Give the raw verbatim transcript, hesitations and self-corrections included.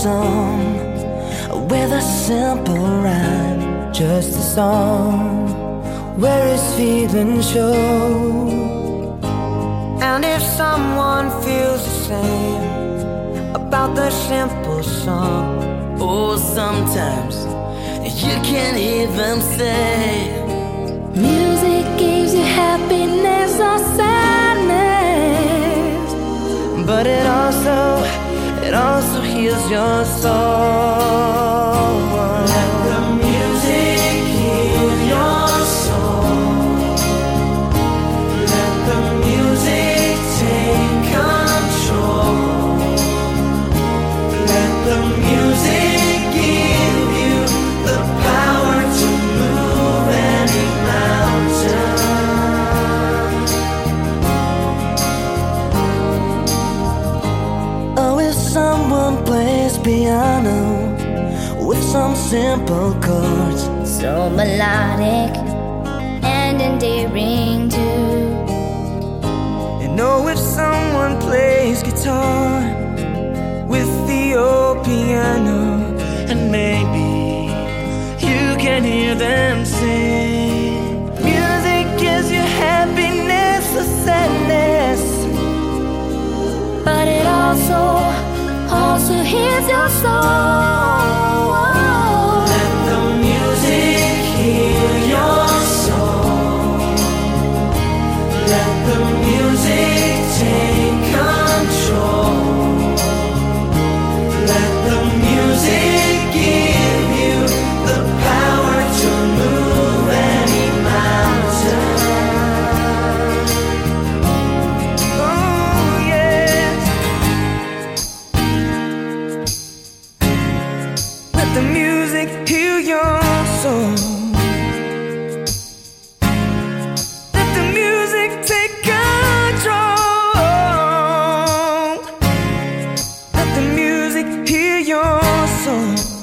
song with a simple rhyme, just a song where his feelings show. And if someone feels the same about the simple song, oh, sometimes you can't hear them say, music gives you happiness or sadness, but it also, it also heals your soul. Let the music heal your soul. Let the music take control. Let the music give you the power to move any mountain. Oh, if someone plays piano with some simple chords, so melodic and endearing too. and oh, if someone plays guitar with the old piano, and maybe you can hear them sing. Music gives you happiness or sadness, But it also, also heals your soul. let the music heal your soul. Let the music take control. Let the music give you the power to move any mountain. Oh, yes. Let the music heal your soul. Let the music take control. Let the music heal your soul.